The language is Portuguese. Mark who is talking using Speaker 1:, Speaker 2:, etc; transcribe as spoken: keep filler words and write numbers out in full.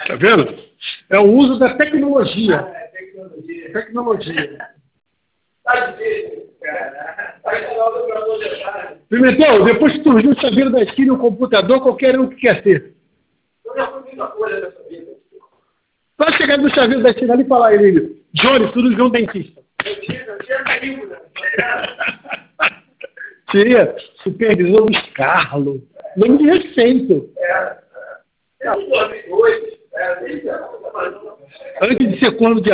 Speaker 1: Tá vendo? É o uso da tecnologia.
Speaker 2: É, tecnologia.
Speaker 1: Tecnologia.
Speaker 2: Tá difícil, cara. Tá ensinando para projetar.
Speaker 1: Pimentel, depois que surgiu o chaveiro da esquina e o computador, qualquer um que quer ser.
Speaker 2: Eu já fui muita coisa nessa vida.
Speaker 1: Vai chegar no chaveiro da esquina ali e falar, ele, Johnny, cirurgião dentista.
Speaker 2: Eu tinha, eu tinha caído, né?
Speaker 1: Seria supervisor dos Carlos. Nome de respeito.
Speaker 2: É. É. É. É. É. É. É. É.
Speaker 1: Antes de ser corno de